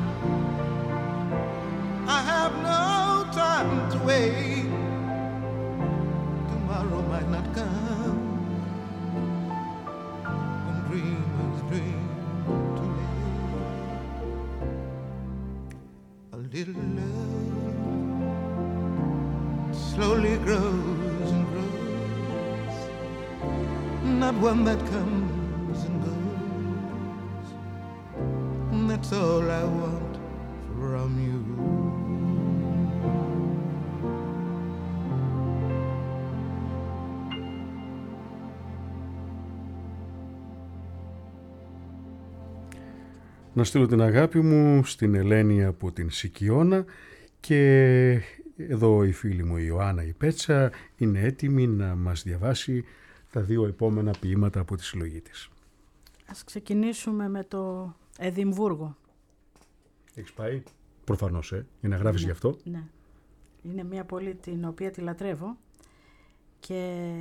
I have no time to wait. Tomorrow might not come, and dreamers dream too late. till love slowly grows and grows, not one that comes and goes. And that's all I want from you.
Να στείλω την αγάπη μου στην Ελένη από την Σικιώνα και εδώ η φίλη μου η Ιωάννα η Πέτσα είναι έτοιμη να μας διαβάσει τα δύο επόμενα ποίηματα από τη συλλογή της.
Ας ξεκινήσουμε με το Εδιμβούργο.
Έχεις πάει? Προφανώς, ε, για να γράφεις
Ναι,
γι' αυτό.
Ναι. Είναι μια πόλη την οποία τη λατρεύω και...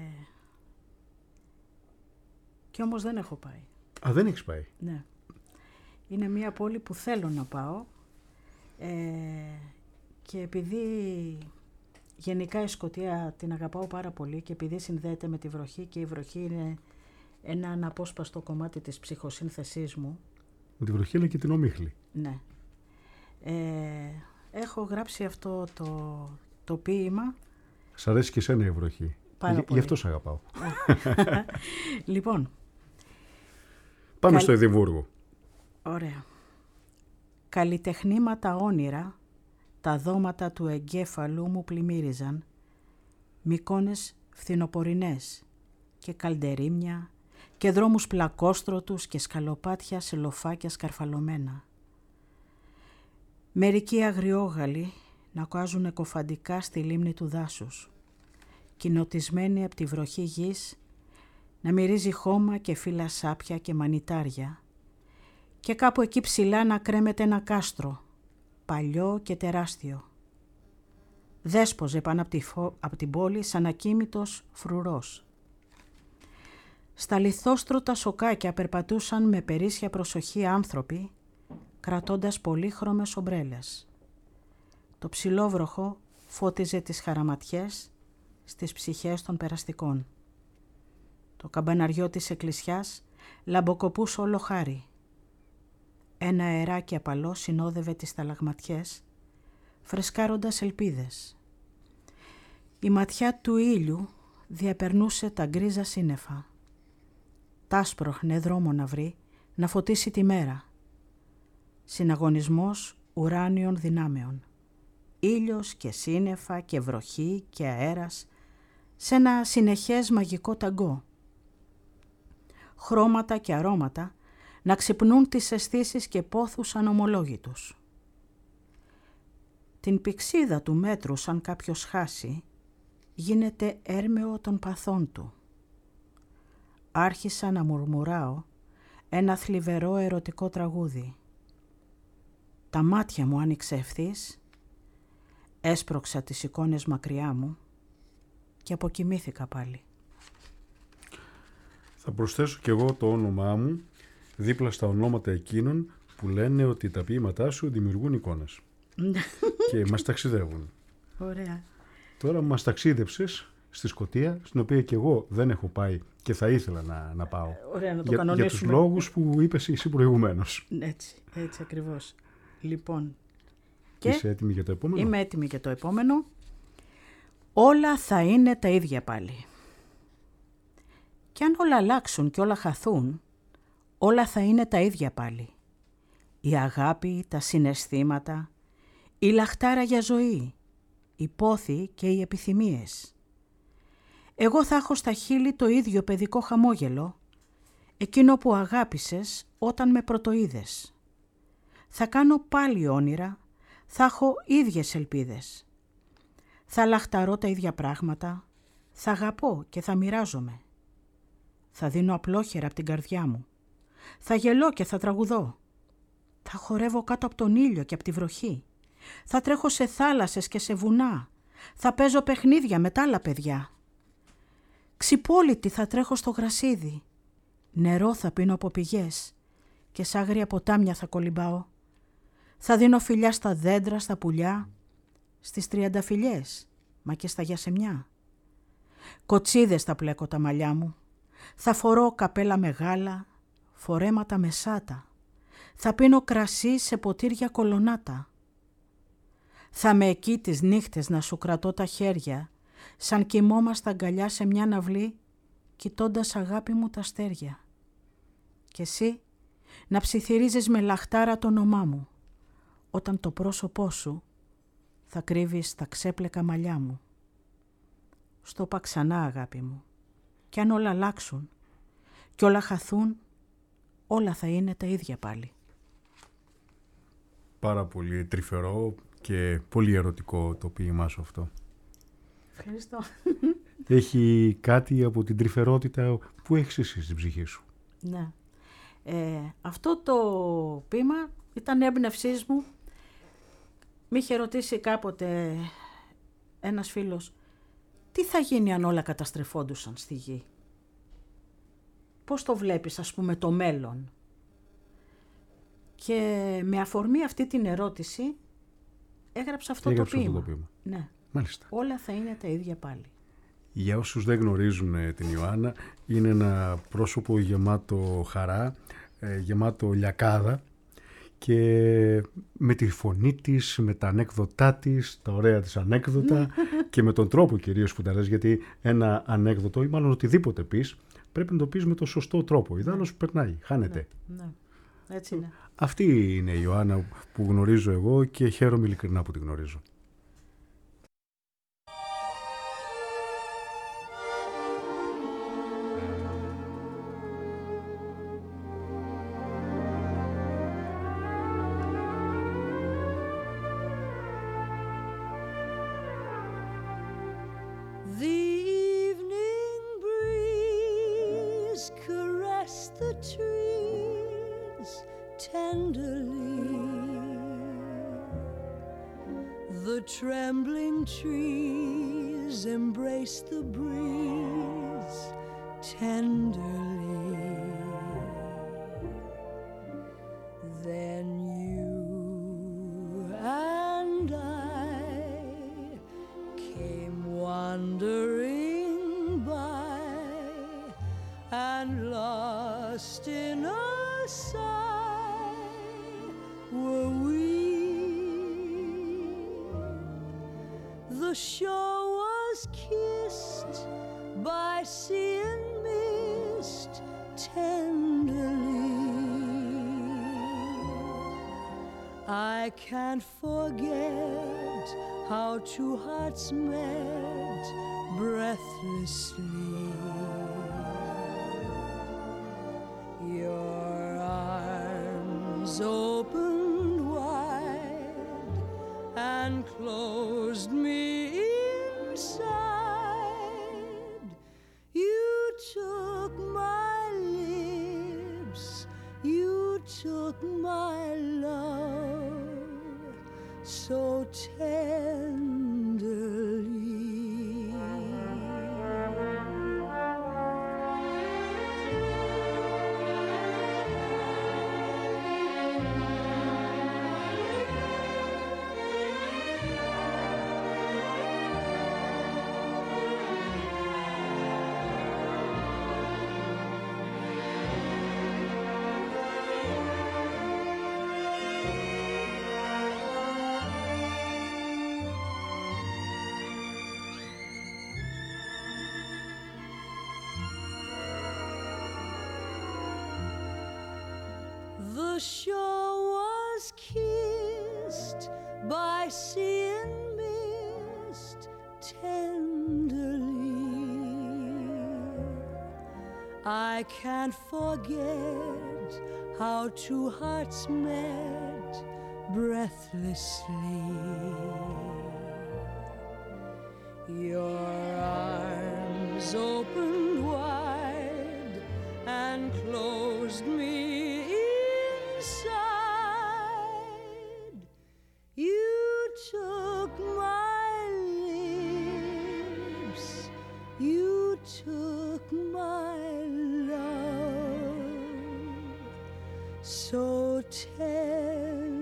και όμως δεν έχω πάει.
Α, δεν έχεις πάει?
Ναι. Είναι μια πόλη που θέλω να πάω ε, και επειδή γενικά η Σκωτία την αγαπάω πάρα πολύ και επειδή συνδέεται με τη βροχή και η βροχή είναι ένα αναπόσπαστο κομμάτι της ψυχοσύνθεσής μου.
Με τη βροχή αλλά και την ομίχλη.
Ναι. Ε, έχω γράψει αυτό το, το ποίημα.
Σ' αρέσει και εσένα η βροχή.
Πάρα
Γι'
πολύ.
αυτό σ' αγαπάω.
Λοιπόν.
Πάμε
Καλ...
στο Εδιμβούργο.
Ωραία. Καλλιτεχνήματα όνειρα, τα δώματα του εγκέφαλου μου πλημμύριζαν, μικόνες φθινοπορεινές και καλντερίμια και δρόμους πλακόστρωτους και σκαλοπάτια σε λοφάκια σκαρφαλωμένα. Μερικοί αγριόγαλοι να κάζουν εκοφαντικά στη λίμνη του δάσους, κοινοτισμένοι από τη βροχή γης, να μυρίζει χώμα και φύλλα σάπια και μανιτάρια, και κάπου εκεί ψηλά να κρέμεται ένα κάστρο, παλιό και τεράστιο. Δέσποζε πάνω από, τη φο... από την πόλη σαν ακίμητος φρουρός. Στα λιθόστρωτα σοκάκια περπατούσαν με περίσσια προσοχή άνθρωποι, κρατώντας πολύχρωμες ομπρέλες. Το ψηλόβροχο φώτιζε τις χαραματιές στις ψυχές των περαστικών. Το καμπαναριό της εκκλησιάς λαμποκοπούσε όλο χάρη. Ένα αεράκι απαλό συνόδευε τις σταλαγματιές, φρεσκάροντας ελπίδες. Η ματιά του ήλιου διαπερνούσε τα γκρίζα σύννεφα. Τάσπροχνε δρόμο να βρει, να φωτίσει τη μέρα. Συναγωνισμός ουράνιων δυνάμεων. Ήλιος και σύννεφα και βροχή και αέρας, σε ένα συνεχές μαγικό ταγκό. Χρώματα και αρώματα να ξυπνούν τις αισθήσεις και πόθους ανομολόγητους. Την πηξίδα του μέτρου σαν κάποιος χάσει, γίνεται έρμεο των παθών του. Άρχισα να μουρμουράω ένα θλιβερό ερωτικό τραγούδι. Τα μάτια μου άνοιξε ευθύς, έσπρωξα τις εικόνες μακριά μου και αποκοιμήθηκα πάλι.
Θα προσθέσω κι εγώ το όνομά μου δίπλα στα ονόματα εκείνων που λένε ότι τα ποίηματά σου δημιουργούν εικόνες και μας ταξιδεύουν.
Ωραία.
Τώρα μας ταξίδεψες στη Σκωτία, στην οποία και εγώ δεν έχω πάει και θα ήθελα να, να πάω.
Ωραία, να το
για,
κανονίσουμε.
για τους λόγους που είπες εσύ προηγουμένως.
Έτσι, έτσι ακριβώς. Λοιπόν, και
είσαι έτοιμη για το επόμενο?
Είμαι έτοιμη για το επόμενο. Όλα θα είναι τα ίδια πάλι. Και αν όλα αλλάξουν και όλα χαθούν, όλα θα είναι τα ίδια πάλι. Η αγάπη, τα συναισθήματα, η λαχτάρα για ζωή, η πόθη και οι επιθυμίες. Εγώ θα έχω στα χείλη το ίδιο παιδικό χαμόγελο, εκείνο που αγάπησες όταν με πρωτοείδες. Θα κάνω πάλι όνειρα, θα έχω ίδιες ελπίδες. Θα λαχταρώ τα ίδια πράγματα, θα αγαπώ και θα μοιράζομαι. Θα δίνω απλόχερα από την καρδιά μου. Θα γελώ και θα τραγουδώ. Θα χορεύω κάτω από τον ήλιο και από τη βροχή. Θα τρέχω σε θάλασσες και σε βουνά. Θα παίζω παιχνίδια με τα άλλα παιδιά. Ξυπόλυτη θα τρέχω στο γρασίδι. Νερό θα πίνω από πηγές και σ' άγρια ποτάμια θα κολυμπάω. Θα δίνω φιλιά στα δέντρα, στα πουλιά, στις τριανταφυλιές, μα και στα γιασεμιά. Κοτσίδες θα πλέκω τα μαλλιά μου. Θα φορώ καπέλα μεγάλα, φορέματα μεσάτα. Θα πίνω κρασί σε ποτήρια κολονάτα. Θα με εκεί τις νύχτες να σου κρατώ τα χέρια, σαν κοιμόμαστε αγκαλιά σε μια αυλή, κοιτώντας αγάπη μου τα αστέρια. Κι εσύ να ψιθυρίζεις με λαχτάρα το όνομά μου, όταν το πρόσωπό σου θα κρύβεις τα ξέπλεκα μαλλιά μου. Στο είπα ξανά, αγάπη μου, κι αν όλα αλλάξουν κι όλα χαθούν, όλα θα είναι τα ίδια πάλι.
Πάρα πολύ τρυφερό και πολύ ερωτικό το ποίημά σου αυτό.
Ευχαριστώ.
Έχει κάτι από την τρυφερότητα που έχεις εσύ στην ψυχή σου.
Ναι. Ε, αυτό το ποίημα ήταν έμπνευσής μου. Μ' είχε ρωτήσει κάποτε ένας φίλος, τι θα γίνει αν όλα καταστρεφόντουσαν στη γη. Πώς το βλέπεις, ας πούμε, το μέλλον. Και με αφορμή αυτή την ερώτηση έγραψα αυτό, το ποίημα. αυτό το ποίημα. Ναι.
Μάλιστα.
Όλα θα είναι τα ίδια πάλι.
Για όσους δεν γνωρίζουν την Ιωάννα, είναι ένα πρόσωπο γεμάτο χαρά, γεμάτο λιακάδα και με τη φωνή της, με τα ανέκδοτά της, τα ωραία της ανέκδοτα και με τον τρόπο κυρίως που τα λες, γιατί ένα ανέκδοτο ή μάλλον οτιδήποτε πεις πρέπει να το πεις με το σωστό τρόπο, ιδάλλως περνάει, χάνεται.
Ναι, ναι. Έτσι είναι.
Αυτή είναι η Ιωάννα που γνωρίζω εγώ και χαίρομαι ειλικρινά που τη γνωρίζω.
Trembling trees embrace the breeze tenderly. Then you and I came wandering by, and lost in a sigh were we. The shore was kissed by sea and mist tenderly. I can't forget how two hearts met breathlessly. Your arms opened wide and closed me inside. You took my lips, you took my love so tenderly. The shore was kissed by sea and mist tenderly. I can't forget how two hearts met breathlessly. Your arms opened wide and closed me inside. You took my lips, you took my love so tenderly.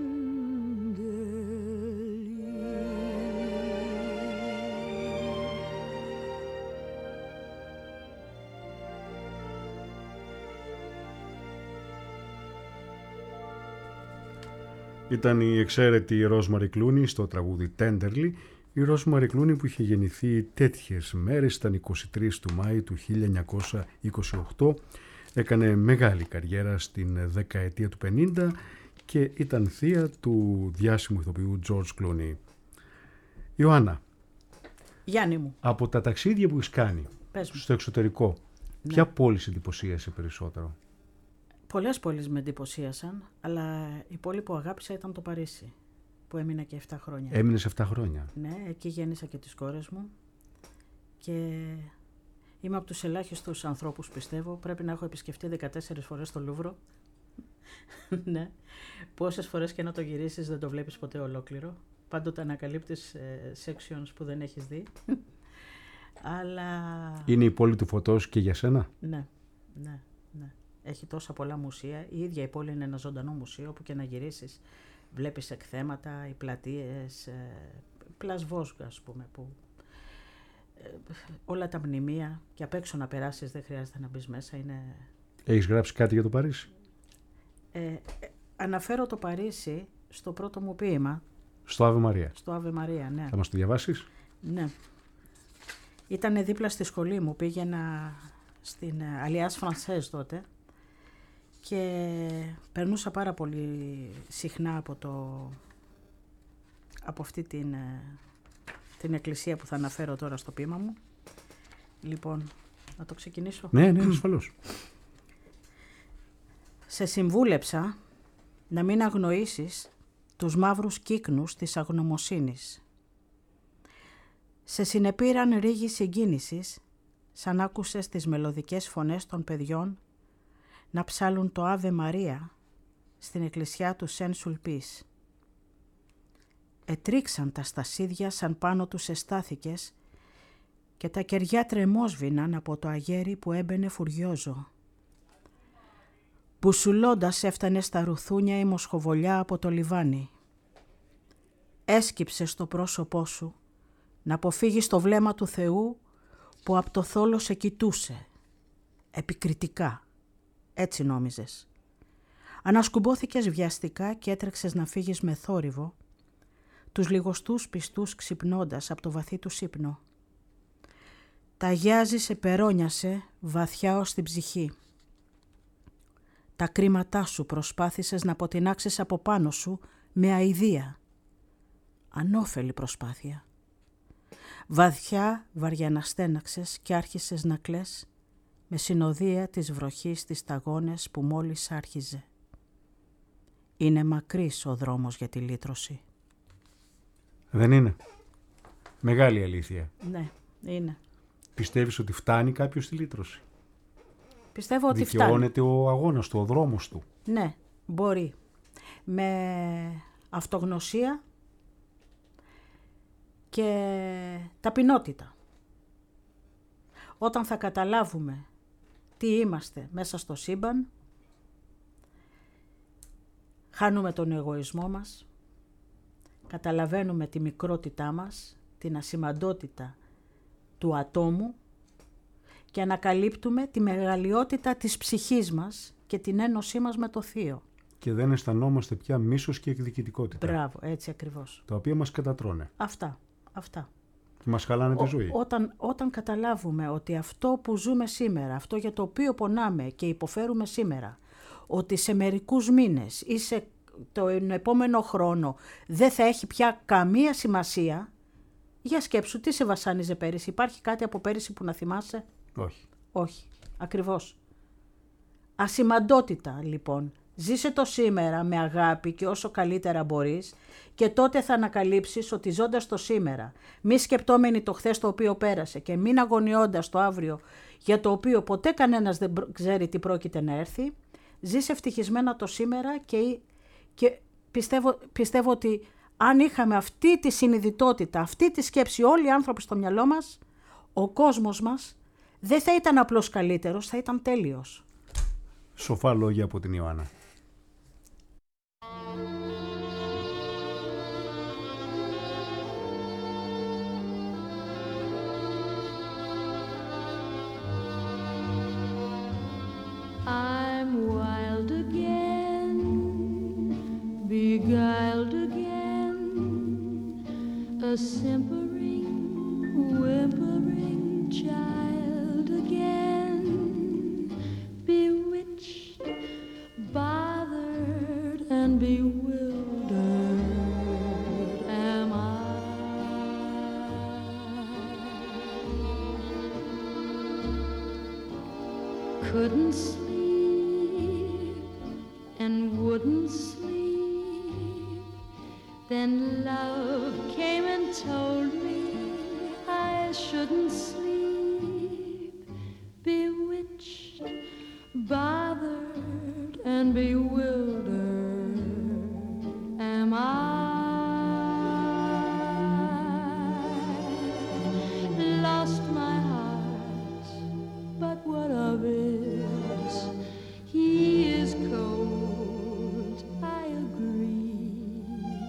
Ήταν η εξαίρετη Rosemary Clooney στο τραγούδι Tenderly. Η Rosemary Clooney που είχε γεννηθεί τέτοιες μέρες, ήταν εικοστή τρίτη του Μάη του χίλια εννιακόσια είκοσι οκτώ. Έκανε μεγάλη καριέρα στην δεκαετία του πενήντα και ήταν θεία του διάσημου ηθοποιού George Clooney. Ιωάννα,
Γιάννη μου,
από τα ταξίδια που έχεις κάνει
πες μου.
στο εξωτερικό,
Ναι.
ποια πόλη σε εντυπωσίασε περισσότερο?
Πολλές πόλεις με εντυπωσίασαν, αλλά η πόλη που αγάπησα ήταν το Παρίσι, που έμεινα και επτά χρόνια.
Έμεινες επτά χρόνια.
Ναι, εκεί γέννησα και τις κόρες μου και είμαι από τους ελάχιστους ανθρώπους, πιστεύω, πρέπει να έχω επισκεφτεί δεκατέσσερις φορές το Λούβρο. Ναι, πόσες φορές και να το γυρίσεις δεν το βλέπεις ποτέ ολόκληρο. Πάντοτε ανακαλύπτεις ε, sections που δεν έχεις δει. Αλλά...
Είναι η πόλη του φωτός και για σένα?
Ναι, ναι, ναι. Έχει τόσα πολλά μουσεία. Η ίδια η πόλη είναι ένα ζωντανό μουσείο που και να γυρίσεις βλέπεις εκθέματα, οι πλατείες, ε, Place Vosges, ας πούμε, που ε, όλα τα μνημεία και απ' έξω να περάσεις, δεν χρειάζεται να μπεις μέσα. Είναι...
Έχεις γράψει κάτι για το Παρίσι?
Ε, ε, αναφέρω το Παρίσι στο πρώτο μου ποίημα.
Στο Ave Maria.
Στο Ave Maria, ναι.
Θα μας το διαβάσεις?
Ναι. Ήτανε δίπλα στη σχολή μου, πήγαινα στην Alliance Française τότε και περνούσα πάρα πολύ συχνά από, το, από αυτή την, την εκκλησία που θα αναφέρω τώρα στο ποίημα μου. Λοιπόν, να το ξεκινήσω.
Ναι, ναι, ασφαλώς.
Σε συμβούλεψα να μην αγνοήσεις τους μαύρους κύκνους της αγνωμοσύνης. Σε συνεπήραν ρίγη συγκίνησης, σαν άκουσες τις μελωδικές φωνές των παιδιών να ψάλουν το Ave Maria στην εκκλησιά του Σεν Σουλπίς. Ετρίξαν τα στασίδια σαν πάνω τους εστάθηκες και τα κεριά τρεμόσβηναν από το αγέρι που έμπαινε φουριόζο. Μπουσουλώντας έφτανε στα ρουθούνια η μοσχοβολιά από το λιβάνι. Έσκυψε στο πρόσωπό σου να αποφύγεις το βλέμμα του Θεού που από το θόλο σε κοιτούσε. Επικριτικά. Έτσι νόμιζες. Ανασκουμπόθηκες βιαστικά και έτρεξες να φύγεις με θόρυβο, τους λιγοστούς πιστούς ξυπνώντας από το βαθύ του ύπνο. Τα γιάζι σε περώνιασε βαθιά ως την ψυχή. Τα κρίματά σου προσπάθησες να αποτινάξεις από πάνω σου με αηδία. Ανώφελη προσπάθεια. Βαθιά βαριαναστέναξες και άρχισες να κλαις με συνοδεία της βροχής στις σταγόνες που μόλις άρχιζε. Είναι μακρύς ο δρόμος για τη λύτρωση.
Δεν είναι? Μεγάλη αλήθεια.
Ναι, είναι.
Πιστεύεις ότι φτάνει κάποιος στη λύτρωση?
Πιστεύω ότι φτάνει.
Δικαιώνεται ο αγώνας του, ο δρόμος του?
Ναι, μπορεί. Με αυτογνωσία και ταπεινότητα. Όταν θα καταλάβουμε τι είμαστε μέσα στο σύμπαν, χάνουμε τον εγωισμό μας, καταλαβαίνουμε τη μικρότητά μας, την ασημαντότητα του ατόμου και ανακαλύπτουμε τη μεγαλειότητα της ψυχής μας και την ένωσή μας με το Θείο.
Και δεν αισθανόμαστε πια μίσος και εκδικητικότητα.
Μπράβο, έτσι ακριβώς.
Τα οποία μας κατατρώνε.
Αυτά, αυτά.
Και μας χαλάνε τη
Ό,
ζωή.
Όταν, όταν καταλάβουμε ότι αυτό που ζούμε σήμερα, αυτό για το οποίο πονάμε και υποφέρουμε σήμερα, ότι σε μερικούς μήνες ή σε τον επόμενο χρόνο δεν θα έχει πια καμία σημασία, για σκέψου τι σε βασάνιζε πέρυσι. Υπάρχει κάτι από πέρυσι που να θυμάσαι?
Όχι.
Όχι, ακριβώς. Ασημαντότητα λοιπόν. Ζήσε το σήμερα με αγάπη και όσο καλύτερα μπορείς και τότε θα ανακαλύψεις ότι ζώντας το σήμερα, μη σκεπτόμενοι το χθες το οποίο πέρασε και μην αγωνιώντας το αύριο για το οποίο ποτέ κανένας δεν ξέρει τι πρόκειται να έρθει, ζήσε ευτυχισμένα το σήμερα και, και πιστεύω, πιστεύω ότι αν είχαμε αυτή τη συνειδητότητα, αυτή τη σκέψη όλοι οι άνθρωποι στο μυαλό μας, ο κόσμος μας δεν θα ήταν απλώς καλύτερος, θα ήταν τέλειος.
Σοφά λόγια από την Ιωάννα.
I'm wild again, beguiled a simpering, whimpering child again, bewitched, bothered, and bewildered am I. Couldn't sleep and wouldn't sleep, then love came and told me I shouldn't sleep, bewitched, bothered, and bewildered am I. Lost my heart, but what of it? He is cold, I agree.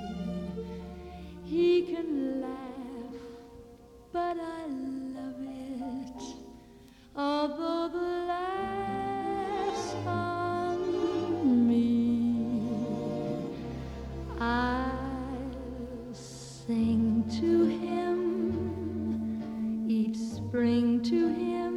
He can laugh, but I love it. Although the laugh's on me, I'll sing to him, each spring to him,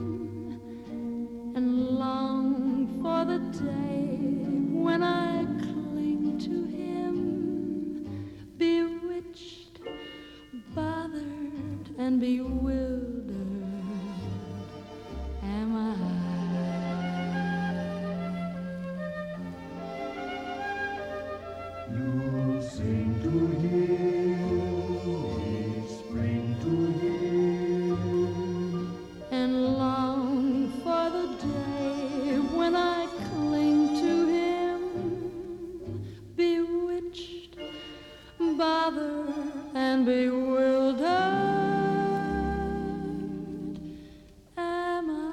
and long for the day when I cling to him, bewitched, bothered, and bewildered am I.
You sing to him, spring to him,
And long for the day when I cling to him, bewitched, bothered, and bewildered am I.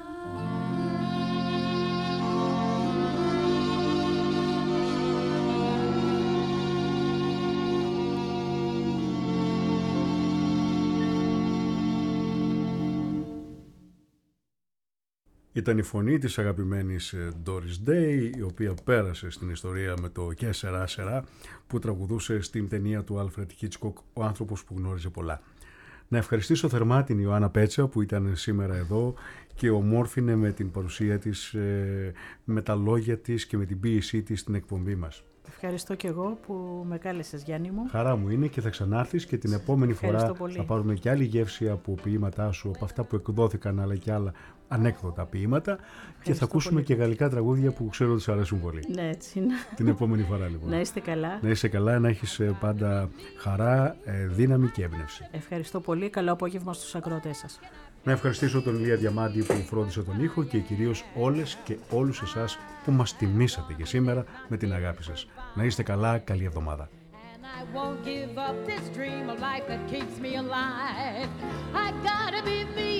Ήταν η φωνή της αγαπημένης Doris Day, η οποία πέρασε στην ιστορία με το «Και σερά σερά» που τραγουδούσε στην ταινία του Alfred Hitchcock «Ο άνθρωπος που γνώριζε πολλά». Να ευχαριστήσω θερμά την Ιωάννα Πέτσα που ήταν σήμερα εδώ και ομόρφινε με την παρουσία της, με τα λόγια της και με την ποίησή της στην εκπομπή μας.
Ευχαριστώ και εγώ που με κάλεσες, Γιάννη μου.
Χαρά μου είναι και θα ξανάρθεις και την επόμενη φορά
πολύ.
θα πάρουμε και άλλη γεύση από ποίηματά σου, από αυτά που εκδόθηκαν αλλά και άλλα ανέκδοτα ποίηματα. Ευχαριστώ και θα ακούσουμε πολύ. Και γαλλικά τραγούδια που ξέρω ότι σου αρέσουν πολύ.
Ναι, έτσι είναι.
Την επόμενη φορά λοιπόν.
Να είστε καλά.
Να είσαι καλά, να έχεις πάντα χαρά, δύναμη και έμπνευση.
Ευχαριστώ πολύ. Καλό απόγευμα στους ακροατές σας.
Να ευχαριστήσω τον Ηλία Διαμάντη που φρόντισε τον ήχο και κυρίως όλες και όλους εσάς που μας τιμήσατε και σήμερα με την αγάπη σας. Να είστε καλά, καλή εβδομάδα.
I won't give up this dream of life that keeps me alive. I gotta be me.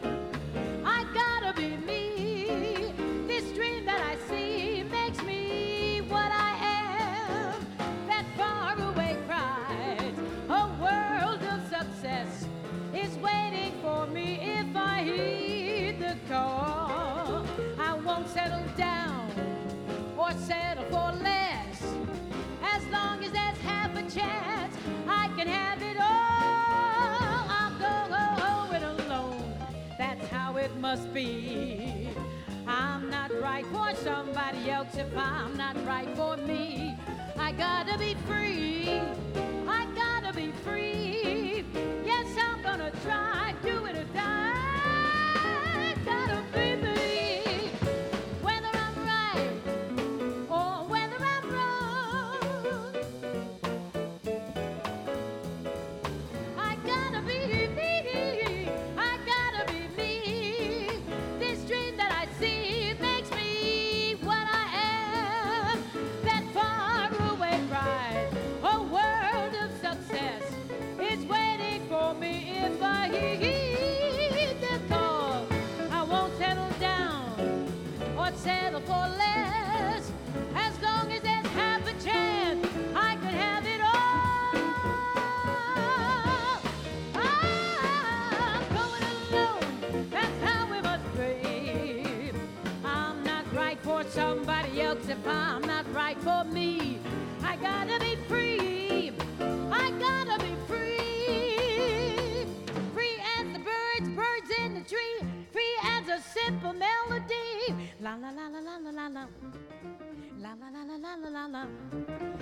I gotta be me. This dream that I see makes me what I am. That faraway pride, a world of success is waiting for me if I heed the call. I won't settle down or settle for less. As long as there's half a chance, I can have it all. I'll go it alone. That's how it must be. I'm not right for somebody else if I'm not right for me. I gotta be free. I gotta be free. Yes, I'm gonna try, do it or die. Gotta be me. Whether I'm right or whether I'm wrong, I gotta be me. I gotta be me. This dream that I see makes me what I am. That faraway pride, a world of success is waiting for me if I heed the call. I won't settle down or settle for less. As long as there's half a chance, I could have it all. I'm going alone, that's how it must be. I'm not right for somebody else if I'm not right for me. I gotta be free. I gotta be free. La la la la la la la la.